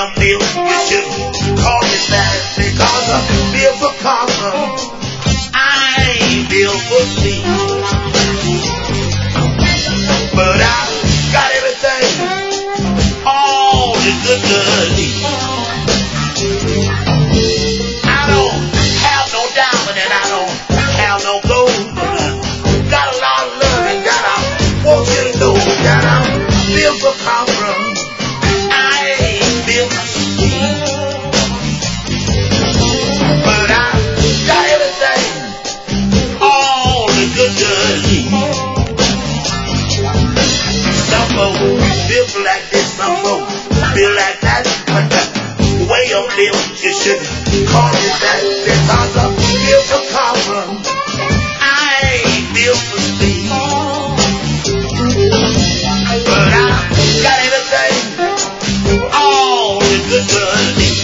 I'm built, you should call me that because I'm built for comfort. I ain't built for speed, but I got everything all the good girls need. I don't have no diamond and I don't have no gold, but I got a lot of love and that I want you to know that I'm built for comfort. I ain't built for speed, but I got everything all the good girls need. Some folks built like this, some folks built like that, but the way I'm built, you should call me that because I'm built for comfort. I ain't built for speed, but I got everything all the good girls need.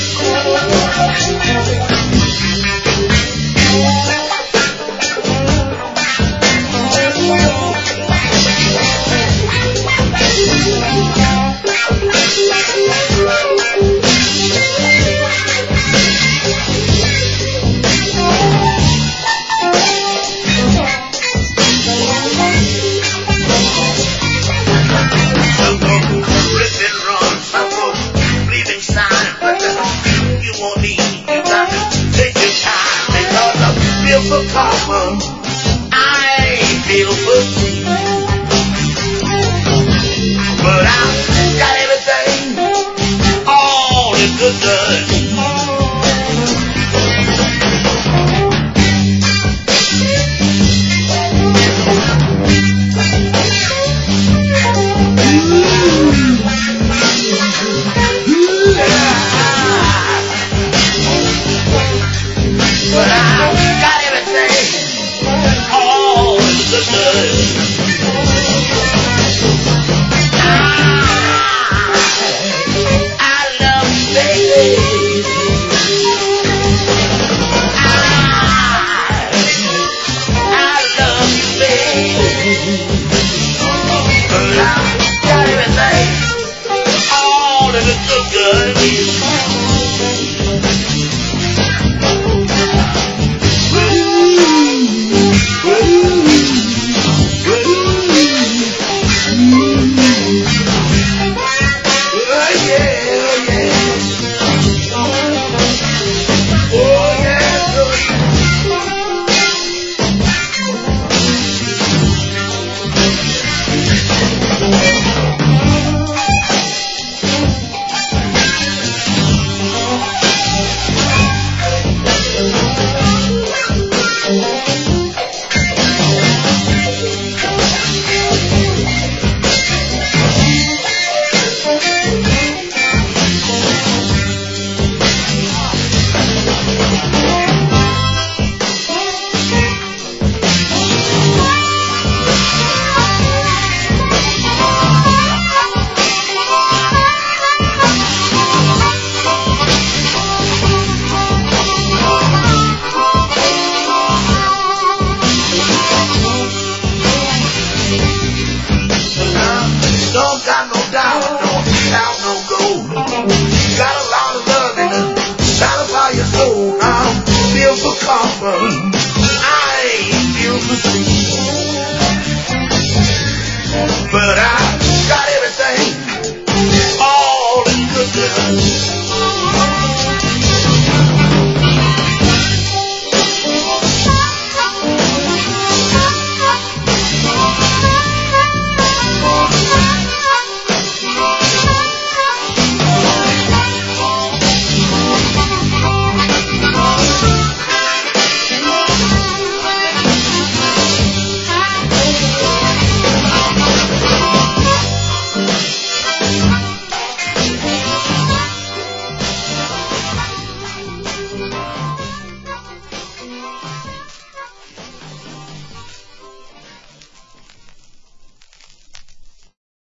For comfort, I ain't built for speed, but I got everything all the good girls need. But I got everything all the good. I love you, baby. I love you, baby. But I got everything all the good. Don't got no doubt.